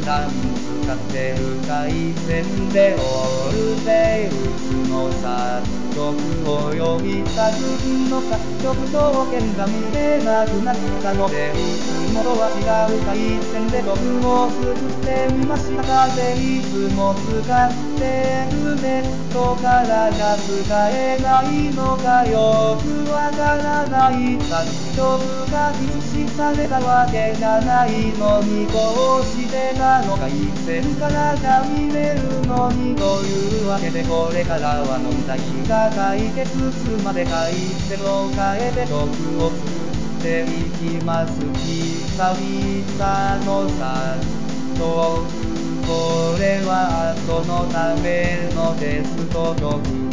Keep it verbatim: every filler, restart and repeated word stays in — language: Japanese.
段使ってる回線でオールデイウスの作曲を呼び作品の作曲条件が見えなくなったのでいつもとは違う回線で曲を作ってみましたがでいつも使ってるネットからが使えないのかよくわからない作曲が禁止されたわけじゃないのにこうしてなの回線からが見れるのにというわけでこれからは問題が解決するまで回線を変えて曲を作っていきます久々の作動これはそのためのテスト曲